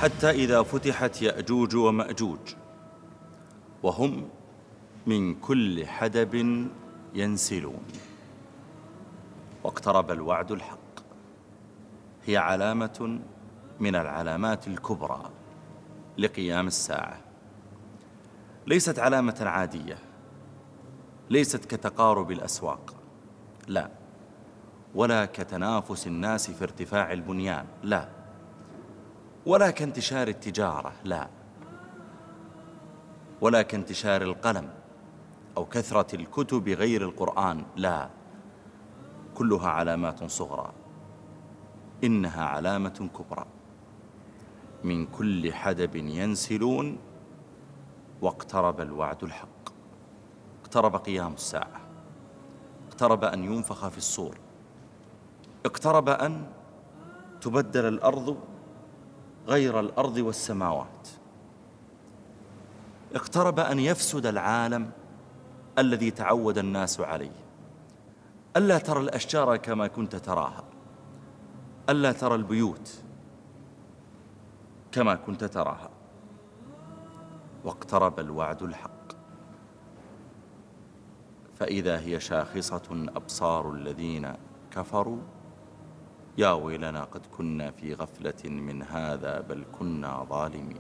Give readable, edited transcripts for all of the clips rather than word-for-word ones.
حتى إذا فتحت يأجوج ومأجوج وهم من كل حدب ينسلون واقترب الوعد الحق. هي علامة من العلامات الكبرى لقيام الساعة، ليست علامة عادية، ليست كتقارب الأسواق، لا، ولا كتنافس الناس في ارتفاع البنيان، لا، ولا كانتشار التجارة، لا، ولا كانتشار القلم أو كثرة الكتب غير القرآن، لا، كلها علامات صغرى. إنها علامة كبرى. من كل حدب ينسلون واقترب الوعد الحق. اقترب قيام الساعة، اقترب أن ينفخ في الصور، اقترب أن تبدل الأرض غير الأرض والسماوات، اقترب أن يفسد العالم الذي تعود الناس عليه. ألا ترى الأشجار كما كنت تراها، ألا ترى البيوت كما كنت تراها. واقترب الوعد الحق، فإذا هي شاخصة أبصار الذين كفروا يا ويلنا قد كنا في غفلة من هذا بل كنا ظالمين.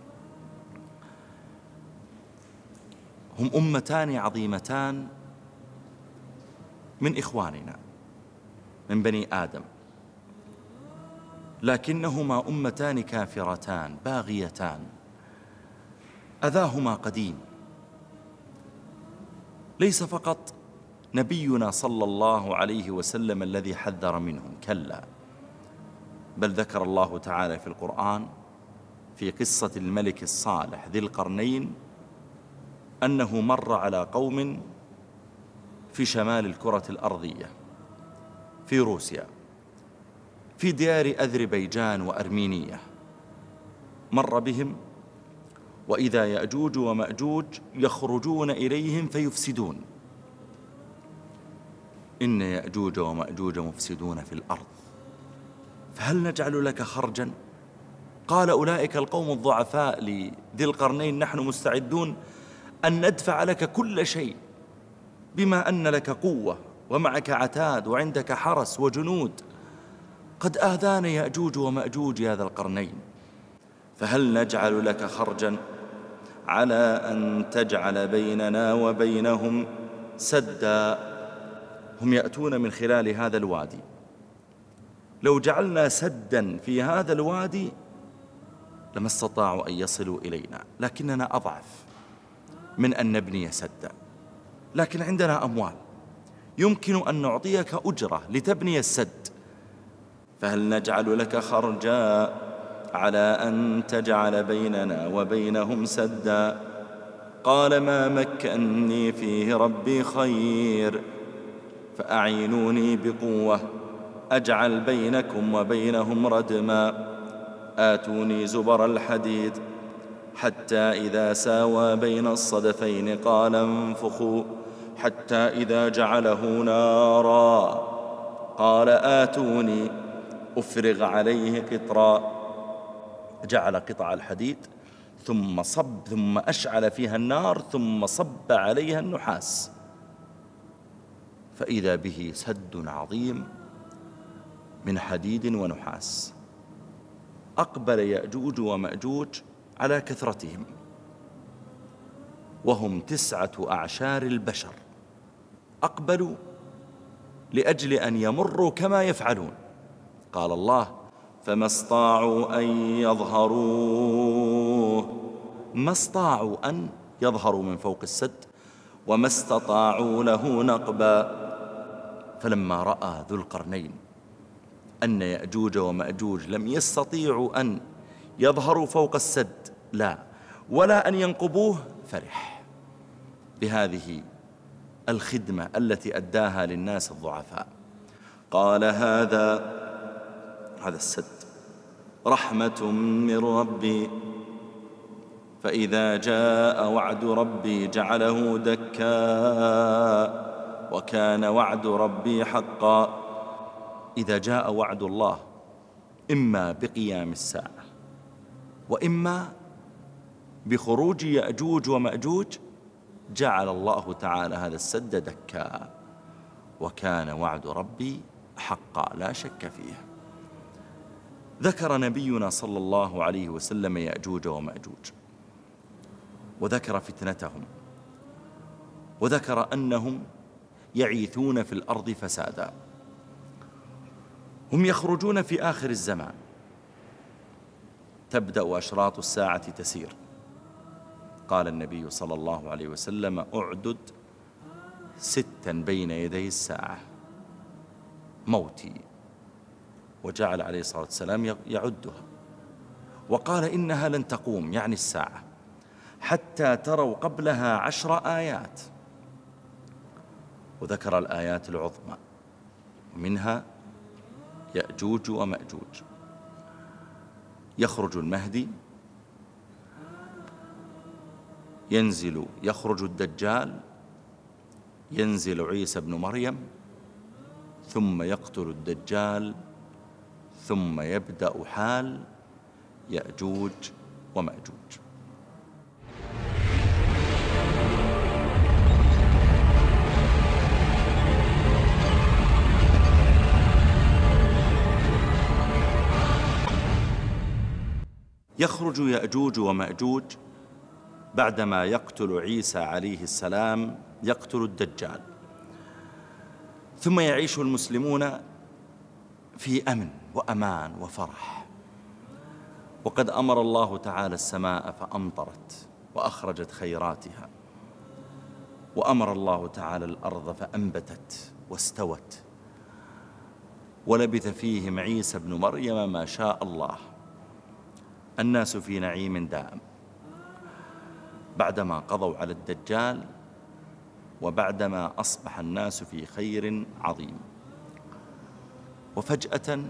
هم أمتان عظيمتان من إخواننا من بني آدم، لكنهما أمتان كافرتان باغيتان، أذاهما قديم. ليس فقط نبينا صلى الله عليه وسلم الذي حذر منهم، كلا، بل ذكر الله تعالى في القرآن في قصة الملك الصالح ذي القرنين أنه مر على قوم في شمال الكرة الأرضية في روسيا، في ديار أذربيجان وأرمينية. مر بهم وإذا يأجوج ومأجوج يخرجون إليهم فيفسدون. إن يأجوج ومأجوج مفسدون في الأرض فهل نجعل لك خرجا؟ قال أولئك القوم الضعفاء لذي القرنين نحن مستعدون أن ندفع لك كل شيء، بما أن لك قوة ومعك عتاد وعندك حرس وجنود. قد آذانا يأجوج ومأجوج يا ذا القرنين، فهل نجعل لك خرجا على أن تجعل بيننا وبينهم سدا. هم يأتون من خلال هذا الوادي، لو جعلنا سدا في هذا الوادي لما استطاعوا أن يصلوا إلينا، لكننا أضعف من أن نبني سدا، لكن عندنا أموال يمكن أن نعطيك أجرة لتبني السد. فهل نجعل لك خرجا على أن تجعل بيننا وبينهم سدا. قال ما مكنني فيه ربي خير فأعينوني بقوة أجعل بينكم وبينهم ردما آتوني زبر الحديد حتى إذا ساوى بين الصدفين قال انفخوا حتى إذا جعله نارا قال آتوني أفرغ عليه قطرا. جعل قطع الحديد ثم أشعل فيها النار ثم صب عليها النحاس، فإذا به سد عظيم من حديد ونحاس. أقبل يأجوج ومأجوج على كثرتهم وهم 9 أعشار البشر، أقبلوا لأجل أن يمروا كما يفعلون. قال الله فما استطاعوا أن يظهروه، ما استطاعوا أن يظهروا من فوق السد وما استطاعوا له نقبا. فلما رأى ذو القرنين أن يأجوج ومأجوج لم يستطيعوا أن يظهروا فوق السد لا ولا أن ينقبوه، فرح بهذه الخدمة التي أداها للناس الضعفاء. قال هذا السد رحمة من ربي فإذا جاء وعد ربي جعله دكا وكان وعد ربي حقا. إذا جاء وعد الله إما بقيام الساعة وإما بخروج يأجوج ومأجوج جعل الله تعالى هذا السد دكا، وكان وعد ربي حقا لا شك فيه. ذكر نبينا صلى الله عليه وسلم يأجوج ومأجوج، وذكر فتنتهم، وذكر أنهم يعيثون في الأرض فسادا. هم يخرجون في آخر الزمان، تبدأ أشراط الساعة تسير. قال النبي صلى الله عليه وسلم: أعدد 6 بين يدي الساعة، موتي. وجعل عليه الصلاة والسلام يعدها، وقال: إنها لن تقوم، يعني الساعة، حتى تروا قبلها 10 آيات. وذكر الآيات العظمى، ومنها يأجوج ومأجوج. يخرج المهدي، يخرج الدجال، ينزل عيسى بن مريم، ثم يقتل الدجال، ثم يبدأ حال يأجوج ومأجوج. يخرج يأجوج ومأجوج بعدما يقتل عيسى عليه السلام، يقتل الدجال، ثم يعيش المسلمون في أمن وأمان وفرح. وقد أمر الله تعالى السماء فأمطرت وأخرجت خيراتها، وأمر الله تعالى الأرض فأنبتت واستوت، ولبث فيهم عيسى بن مريم ما شاء الله. الناس في نعيم دائم بعدما قضوا على الدجال، وبعدما أصبح الناس في خير عظيم. وفجأة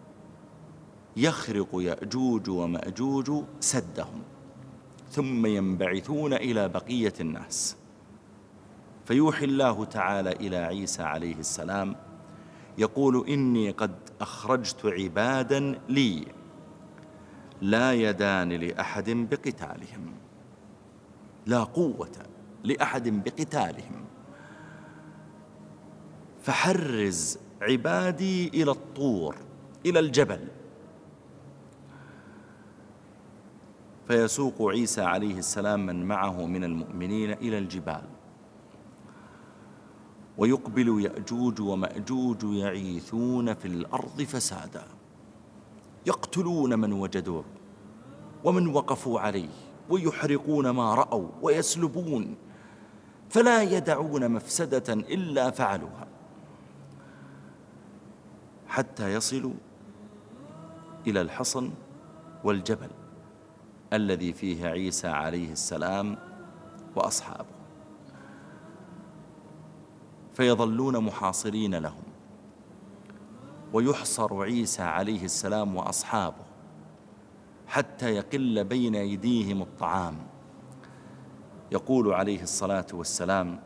يخرق يأجوج ومأجوج سدهم، ثم ينبعثون إلى بقية الناس، فيوحي الله تعالى إلى عيسى عليه السلام يقول: إني قد أخرجت عبادا لي لا يدان لأحد بقتالهم، لا قوة لأحد بقتالهم، فحرز عبادي إلى الطور، إلى الجبل. فيسوق عيسى عليه السلام من معه من المؤمنين إلى الجبال، ويقبل يأجوج ومأجوج يعيثون في الأرض فسادا، يقتلون من وجدوه ومن وقفوا عليه، ويحرقون ما رأوا ويسلبون، فلا يدعون مفسدة إلا فعلوها، حتى يصلوا إلى الحصن والجبل الذي فيه عيسى عليه السلام وأصحابه، فيظلون محاصرين لهم، ويحصر عيسى عليه السلام وأصحابه حتى يقل بين أيديهم الطعام. يقول عليه الصلاة والسلام: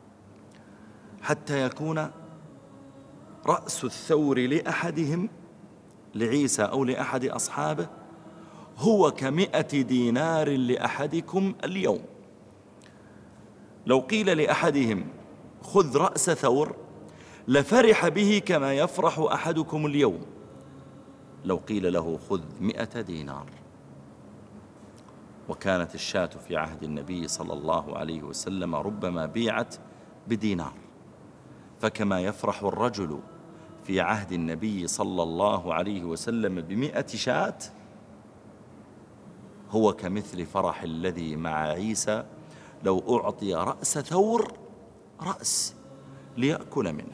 حتى يكون رأس الثور لأحدهم، لعيسى أو لأحد أصحابه، هو ك100 دينار لأحدكم اليوم. لو قيل لأحدهم: خذ رأس ثور، لفرح به كما يفرح أحدكم اليوم لو قيل له: خذ 100 دينار. وكانت الشاة في عهد النبي صلى الله عليه وسلم ربما بيعت بدينار، فكما يفرح الرجل في عهد النبي صلى الله عليه وسلم ب100 شاة، هو كمثل فرح الذي مع عيسى لو أعطي رأس ثور، رأس ليأكل منه.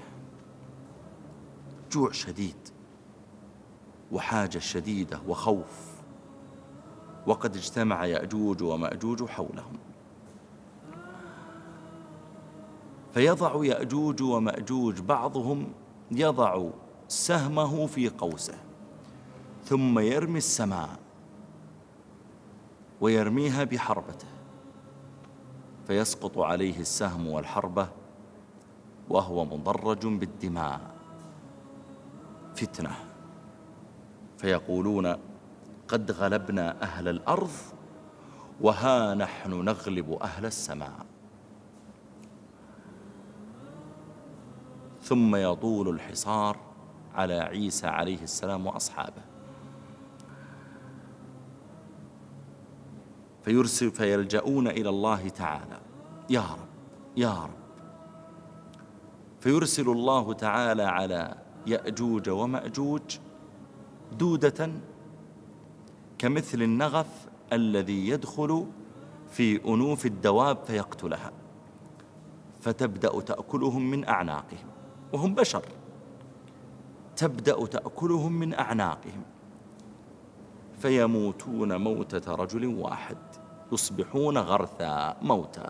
جوع شديد وحاجة شديدة وخوف، وقد اجتمع يأجوج ومأجوج حولهم. فيضع يأجوج ومأجوج، بعضهم يضع سهمه في قوسه ثم يرمي السماء ويرميها بحربته، فيسقط عليه السهم والحربة وهو مضرج بالدماء، فتنة. فيقولون: قد غلبنا أهل الأرض وها نحن نغلب أهل السماء. ثم يطول الحصار على عيسى عليه السلام وأصحابه، فيلجؤون إلى الله تعالى: يا رب يا رب. فيرسل الله تعالى على يأجوج ومأجوج دودة كمثل النغف الذي يدخل في أنوف الدواب فيقتلها، فتبدأ تأكلهم من أعناقهم، وهم بشر، تبدأ تأكلهم من أعناقهم فيموتون موتة رجل واحد، يصبحون غرثا موتى.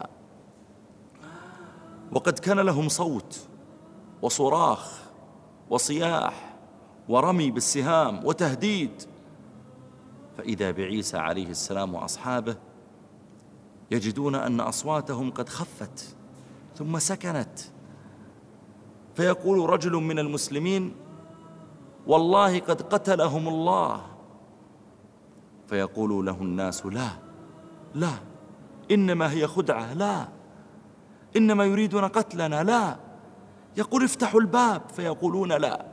وقد كان لهم صوت وصراخ وصياح ورمي بالسهام وتهديد، فإذا بعيسى عليه السلام وأصحابه يجدون أن أصواتهم قد خفت ثم سكنت، فيقول رجل من المسلمين: والله قد قتلهم الله. فيقول له الناس: لا لا، إنما هي خدعة، لا، إنما يريدون قتلنا، لا. يقول: افتحوا الباب، فيقولون لا.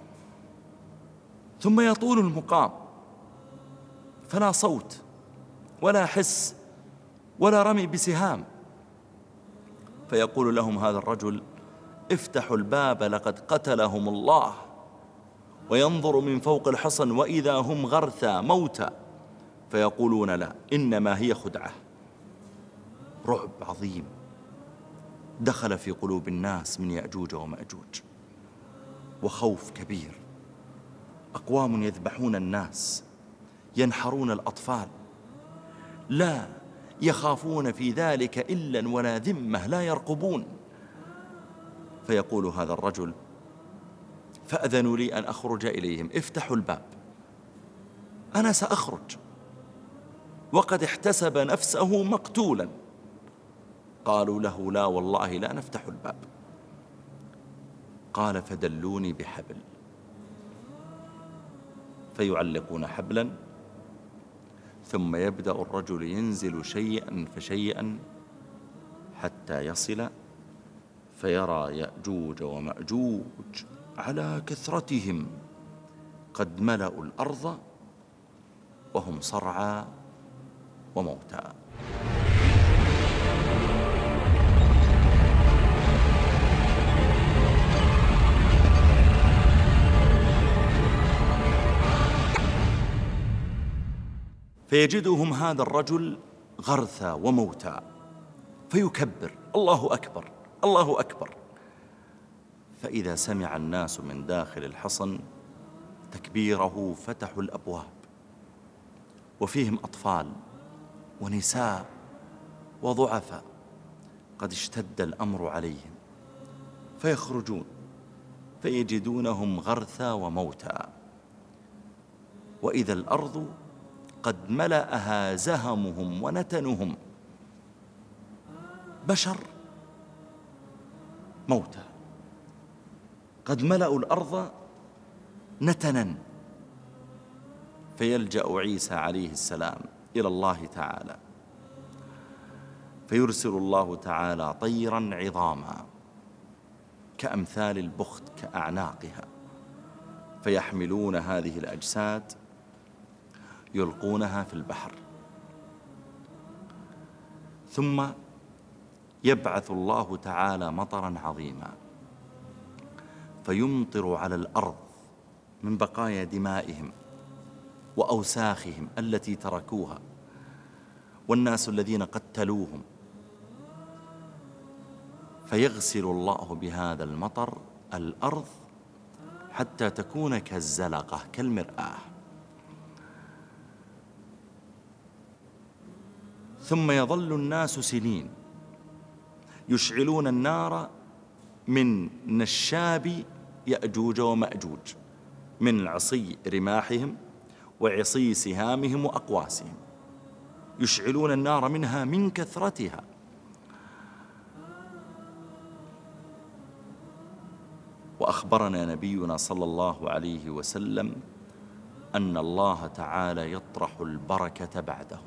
ثم يطول المقام فلا صوت ولا حس ولا رمي بسهام، فيقول لهم هذا الرجل: افتحوا الباب لقد قتلهم الله. وينظر من فوق الحصن وإذا هم غرثى موتى، فيقولون لا، إنما هي خدعة. رعب عظيم دخل في قلوب الناس من يأجوج ومأجوج، وخوف كبير. أقوام يذبحون الناس، ينحرون الأطفال، لا يخافون في ذلك إلا ولا ذمة، لا يرقبون. فيقول هذا الرجل: فأذنوا لي أن أخرج إليهم، افتحوا الباب، أنا سأخرج. وقد احتسب نفسه مقتولا. قالوا له: لا والله لا نفتح الباب. قال: فدلوني بحبل. فيعلقون حبلا، ثم يبدأ الرجل ينزل شيئا فشيئا حتى يصل، فيرى يأجوج ومأجوج على كثرتهم قد ملأوا الأرض وهم صرعى وموتى. فيجدهم هذا الرجل غرثى وموتى، فيكبر: الله أكبر الله أكبر. فإذا سمع الناس من داخل الحصن تكبيره فتحوا الأبواب، وفيهم أطفال ونساء وضعفاء قد اشتد الأمر عليهم، فيخرجون فيجدونهم غرثى وموتى، وإذا الأرض قد ملأها زهمهم ونتنهم، بشر موتى قد ملأوا الأرض نتنا. فيلجأ عيسى عليه السلام إلى الله تعالى، فيرسل الله تعالى طيرا عظاما كأمثال البخت كأعناقها، فيحملون هذه الأجساد يلقونها في البحر. ثم يبعث الله تعالى مطرا عظيما، فيمطر على الأرض من بقايا دمائهم وأوساخهم التي تركوها، والناس الذين قتلوهم، فيغسل الله بهذا المطر الأرض حتى تكون كالزلقة كالمرآة. ثم يظل الناس سنين يشعلون النار من نشاب يأجوج ومأجوج، من عصي رماحهم وعصي سهامهم وأقواسهم، يشعلون النار منها من كثرتها. وأخبرنا نبينا صلى الله عليه وسلم أن الله تعالى يطرح البركة بعدهم.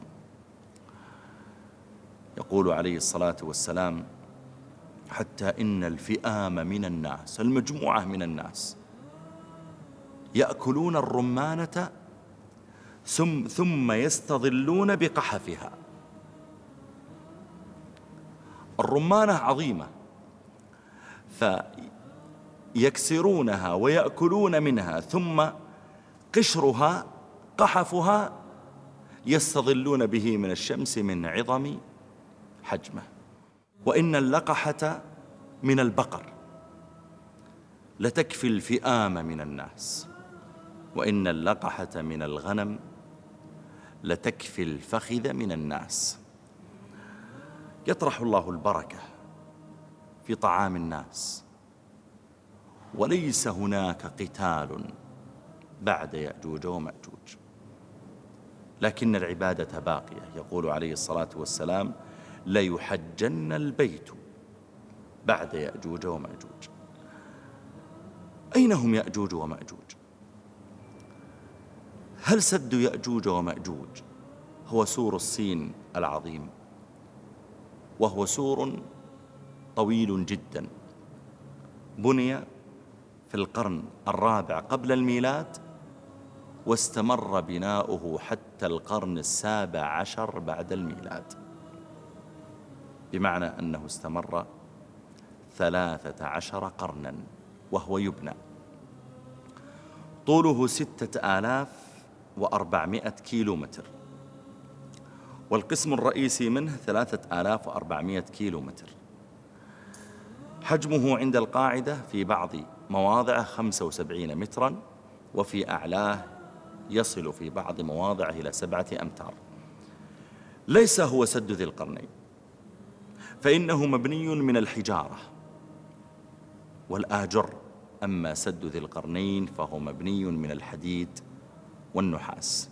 يقول عليه الصلاة والسلام: حتى إن الفئام من الناس، المجموعة من الناس، يأكلون الرمانة ثم يستظلون بقحفها. الرمانة عظيمة، فيكسرونها ويأكلون منها، ثم قشرها قحفها يستظلون به من الشمس من عظم حجمه. وإن اللقحة من البقر لتكفي الفئام من الناس، وإن اللقحة من الغنم لتكفي الفخذ من الناس. يطرح الله البركة في طعام الناس، وليس هناك قتال بعد يأجوج ومأجوج، لكن العبادة باقية. يقول عليه الصلاة والسلام: ليحجن البيت بعد يأجوج ومأجوج. أين هم يأجوج ومأجوج؟ هل سد يأجوج ومأجوج هو سور الصين العظيم؟ وهو سور طويل جدا، بني في القرن الرابع قبل الميلاد، واستمر بناؤه حتى القرن السابع عشر بعد الميلاد، بمعنى أنه استمر 13 قرنا وهو يبنى. طوله 6400 كيلومتر، والقسم الرئيسي منه 3400 كيلومتر. حجمه عند القاعدة في بعض مواضعه 75 مترا، وفي أعلاه يصل في بعض مواضعه إلى 7 أمتار. ليس هو سد ذي القرنين، فإنه مبني من الحجارة والآجر، أما سد ذي القرنين فهو مبني من الحديد والنحاس.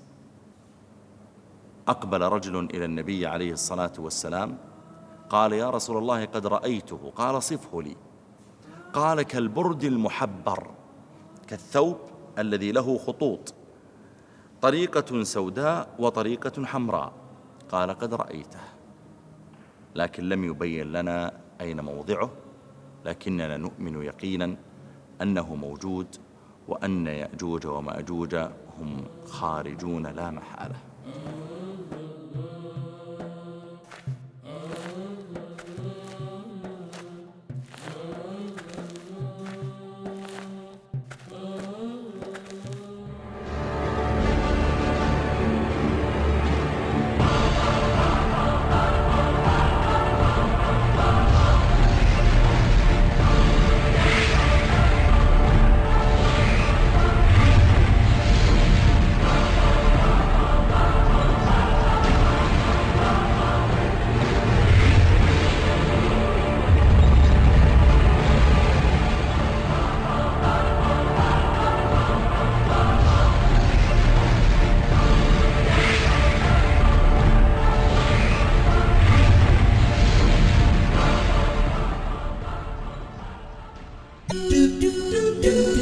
أقبل رجل إلى النبي عليه الصلاة والسلام قال: يا رسول الله قد رأيته. قال: صفه لي. قال: كالبرد المحبر، كالثوب الذي له خطوط، طريقة سوداء وطريقة حمراء. قال: قد رأيته، لكن لم يبين لنا أين موضعه، لكننا نؤمن يقينا أنه موجود، وأن يأجوج ومأجوج هم خارجون لا محالة. do do do do